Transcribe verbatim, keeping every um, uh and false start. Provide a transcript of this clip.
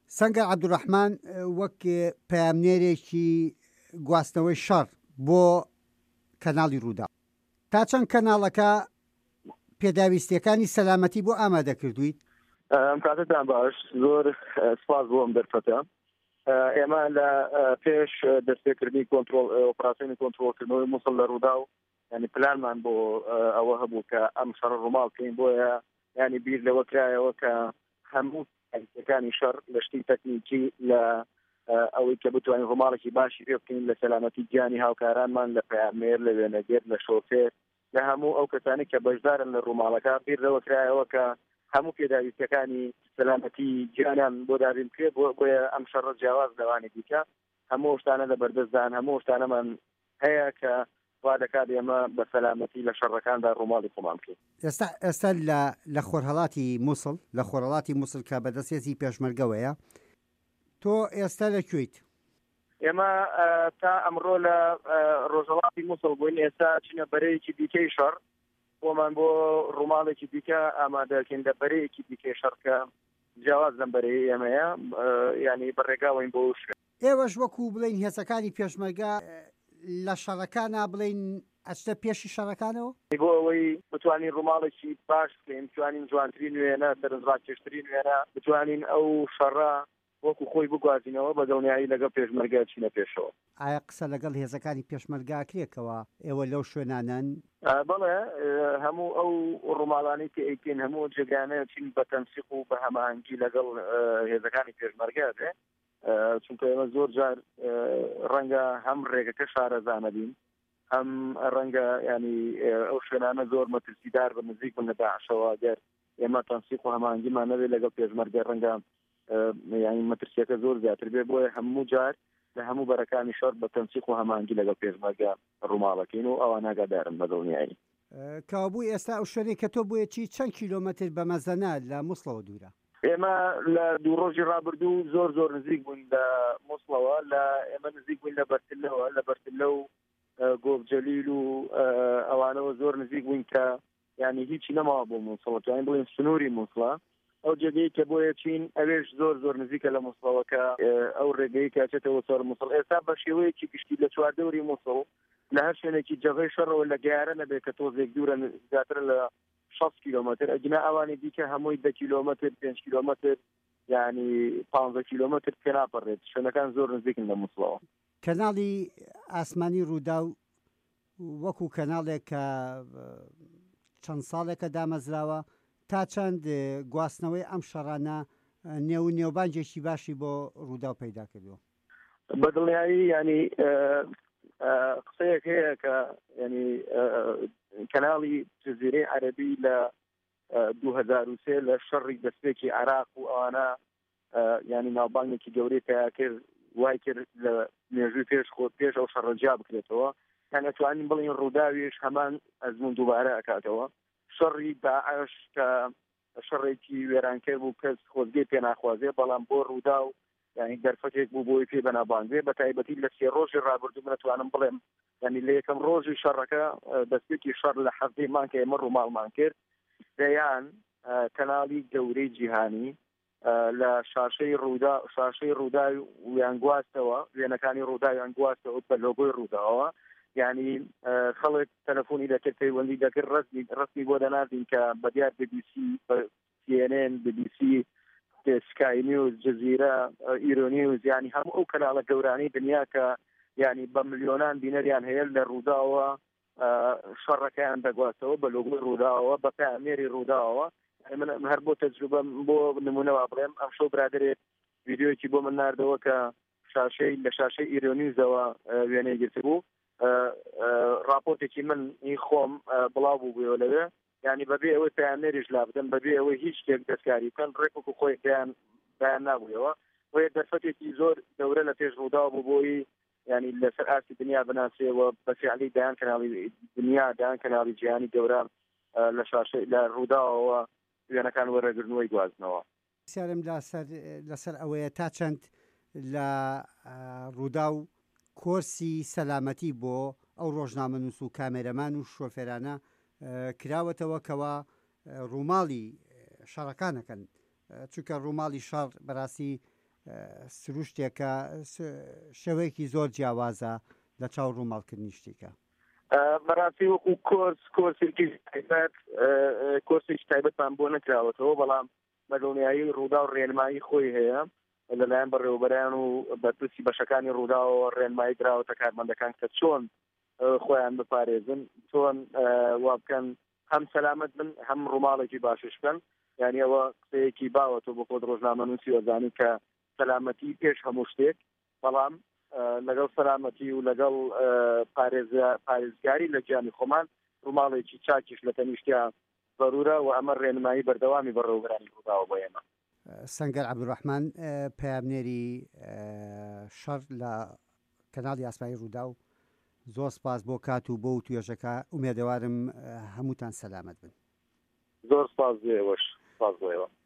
سەنگەر عەبدوڕەحمان وەک پەیامنێرێکی گواستنەوەی شەڕ بۆ کەناڵی ڕوودا، تا چەند کەناڵەکە پێداویستیەکانی سەلامەتی بۆ ئامادە کردویت؟ ئەم کاتتان باش، زۆر سپاس بۆم دەرفەتە. ئێمە لە پێش دەستپێکردنی کۆنتڕۆڵ ئۆپراسیۆنی کۆنتڕۆڵکردنەوەی مووسڵ لە ڕوودا و ینی پلانمان بۆ ئەوە هەبوو کە ئەم شەڕ ڕووماڵ بکەین، بۆیە ینی بیر لەوە کرایەوە کە هەموو ئەکانی شەڕ لە شتی تەکنیکی لە ئەوەی کە بتوانین ڕووماڵێکی باشی پێ بکەین لە سەلامەتی گیانی هاوکارانمان، لە پەیامنێر، لە وێنەگێر، لە شۆفێر، لە هەموو ئەو کەسانی کە بەشدارن لە ڕووماڵەکە بیر لەوە کرایەوە کە هەموو پێداویستەکانی سەلامەتی گیانیان بۆ دابین کرێت، بۆیە ئەم شەڕە جیاواز لەوانی دیکە هەموو شتانە لە بەردەستدان، هەموو شتانەمان هەیە کە وا دەکات ئێمە بە سەلامەتی لە شەڕەکاندا ڕووماڵی خۆمان بکەین. ئێستا ئێستا لە خۆرهەڵاتی مووسڵ لە خۆرهەڵاتی مووسڵ کە بەدەستێتی پێشمەرگەوەیە، تۆ ئێستا لەکوێیت؟ ئێمە تا ئەمڕۆ لە ڕۆژهەڵاتی مووسڵ بووین، ئێستا چینە بەرەیەکی دیکەی شەڕ، بۆمان بۆ ڕووماڵێکی دیکە ئامادەکەین لە بەرەیەکی دیکەی شەڕ کە جیاواز لەم بەرەیە ئێمەیە، ینی بەڕێگاوین بۆ شوێن. ئێوەش وەکو بڵین هێزەکانی پێشمەرگە لە شەڕەکانە بڵین ئەچتە پێشی شەڕەکانەوە بۆ ئەوەی بتوانین ڕووماڵێکی باش بکەین، بتوانین جوانترین وێنە، سەرنجڕاکێشترین وێنە، بتوانین ئەو شەڕە وەکو خۆی بگوازینەوە بە دڵنیایی لەگەڵ پێشمەرگە چینە پێشەوە. ئایا قسە لەگەڵ هێزەکانی پێشمەرگا کرێکەوە ئێوە لەو شوێنانن؟ بەڵێ، هەموو ئەو ڕووماڵانی کە ئەیکەین هەموو جێگانە چین بە تەنسیق و بە هەماهەنگی لەگەڵ هێزەکانی پێشمەرگە بێ، چونکە ئێمە زۆر جار ڕەنگە هەم ڕێگەکە شارەزانە بین، هەم ڕەنگە ینی ئەو شوێنانە زۆر مەترسیدار بە نزیک بن لە داعشەوە، گەر ئێمە تەنسیق و هەماهەنگیمان نەبێت لەگەڵ پێشمەرگە ڕەنگە ینی مەترسیەکە زۆر زیاتر بێ، بۆیە هەموو جار لە هەموو بەرەکانی شەڕ بە تەنسیق و هەماهەنگی لەگەڵ پێشمەرگە ڕووماڵەکەین و ئەوان ئاگادارن بە دڵنیایی. کەوابووی ئێستا ئەو شوێنەی کە تۆ بوویەکی چەند کیلۆمەتر بە مەزەنە لە مووسڵەوە دوورە؟ ئێمە لە دوو ڕۆژی ڕابردوو زۆر زۆر نزیک بووین لە مووسڵەوە، لە ئێمە نزیک بووین لە بەرتلەوە، لە بەرتلە و گۆڤجەلیل و ئەوانەوە زۆر نزیک بووین کە ینی هیچی نەماوە بۆ مووسڵە، توانین بڵین سنووری مووسڵە. ئەو جێگەی کە بۆیە چین ئەوێش زۆر زۆر نزیکە لە مووسڵەوە کە ئەو ڕێگەی کاچێتەوە سەر مووسڵ. ئێستا بە شێوەیەکی گشتی لە چواردەوری مووسڵ لە هەر شوێنێکی جەغەی شەڕەوە لە گەیارە نەبێت کە تۆزێک دوورە زیاتر لە شەست کیلۆمەتر، ئەگینا ئەوانی دیکە هەمووی دە کیلۆمەتر، پێنج کیلۆمەتر، ینی پانزە کیلۆمەتر پێ ناپەڕێت. شوێنەکان زۆر نزیکن لە مووسڵەوە. کەناڵی ئاسمانی ڕوودا و وەکو کەناڵێک کە چەند ساڵێکە دامەزراوە، تا چەند گواستنەوەی ئەم شەڕانە نێو نێوبانجێکی باشی بۆ ڕوودا و پەیدا کردووە؟ بە دڵنیایی ینی قسەیەک هەیە کە ینی کەناڵی جەزیرەی عەرەبی لە دوو هەزار و سێ لە شەڕی دەستپێکی عێراق و ئەوانە ینی ناوبانگێکی گەورەی پیا کرد، وای کرد لە مێژووی پێش خۆت پێش ئەو شەڕەجیا بکرێتەوە، یان ئەتوانین بڵین ڕووداویش هەمان ئەزمون دووبارە ئەکاتەوە. شەڕی داعش کە شەڕێکی وێرانکەر بوو، کەس خۆزگەی پێ ناخوازێ، بەڵام بۆ ڕوودا و ینی دەرفەتێک بوو بۆی پێ بەنابانگێ. بە تایبەتی لە سێ ڕۆژی ڕابردوو منەتوانم بڵێم ینی لە یەکەم ڕۆژی شەڕەکە دەستپێکی شەڕ لە هەفتەیەمان کە ئێمە ڕووماڵمان کرد، دەیان کەناڵی گەورەی جیهانی لە شاشەی ڕوودا شاشەی ڕووداوی ویان گواستەوە، وێنەکانی ڕووداویان گواستەوە بە لۆگۆی ڕووداوە، ینی خەڵک تەلەفۆنی دەکرد، پەیوەندی دەکرد، ڕسمی ڕسمی بۆ دەناردین کە بەدیار بی بی سی، سی ئێن ئێن، بی بی سی، سکای نیوز، جەزیرە، ئیرۆ نیوز، ینی هەموو ئەو کەناڵە گەورانەی دنیا کە ینی بە ملیۆنان بینەریان هەیە لە ڕووداوە شەڕەکەیان دەگواستەوە بە لۆگۆی ڕووداوە، بە پەیامنێری ڕووداوە. من هەر بۆ تەجروبە بۆ نمونەوە بڵێم، ئەم شەو برادرێک ڤیدیۆیەکی بۆ من ناردەوە کە شاشەی لە شاشەی ئیرۆ نیوزەوە وێنەی گرتبوو، راپۆرتێکی من ئی خۆم بڵاو بوو بوویەوە لەوێ، ینی بەبێ ئەوەی پەیامنێریش لابدەن، بەبێ ئەوەی هیچ شتێک دەستکاری بکەن، ڕێکوەکو خۆی پێیان بەیان نابوویەوە. بۆیە دەرفەتێکی زۆر گەورە لە پێش ڕوودا بوو بۆی ینی لەسەر ئاستی دنیا بناسیەوە، بە فیعلی دایان کەناڵی دنیا، دایان کەناڵی جیهانی گەورە لە شاشەی لە ڕووداوەوە وێنەکان وەرەگرتنەوەی گوازنەوە. سیارم لەسەر ئەوەیە تا چەند لە ڕوودا و کۆرسی سەلامەتی بۆ ئەو ڕۆژنامەنووس و کامێرەمان و شۆفێرانە کراوەتەوە کەوا ڕووماڵی شەڕەکانەکەن، چونکە ڕووماڵی شەڕ بەڕاستی سروشتێکە شەوەیەکی زۆر جیاوازە لە چاو ڕووماڵکردنی شتێکە. بەڕاستی وەکو کۆرس کۆرسێکی تایبەت کۆرسێکی تایبەتمان بۆ نەکراوەتەوە، بەڵام بەدڵنیایی ڕوودا و ڕێنمایی خۆی هەیە لەلایەن بەڕێوەبەران و بەرپرسی بەشەکانی ڕووداوە ڕێنمایی کراوەتە کارمەندەکان کە چۆن خۆیان بپارێزن، چۆن وا بکەن هەم سەلامەت بن هەم ڕووماڵێکی باشش بکەن. یعنی ئەوە قسەیەکی باوەتەوە بۆ خۆت ڕۆژنامەنووسی وەزانی کە سەلامەتی پێش هەموو شتێک، بەڵام لەگەڵ سەلامەتی و لەگەڵ پارێزگاری لە گیانی خۆمان ڕووماڵێکی چاکیش لە تەنیشتیان ضرورە و ئەمە ڕێنمایی بەردەوامی بەڕێوەبەرانی ڕووداوە بۆ ئێمە. سەنگەر عەبدوڕەحمان پەیامنێری شەڕ لە کەناڵی ئاسمایی ڕوودا و زۆر سپاس بۆ کات و بۆ و توێژەکە، ئومێدەوارم هەمووتان سەلامەت بن. زۆر سپاس بۆ ئێوەش. سپاس بۆ ئێوە.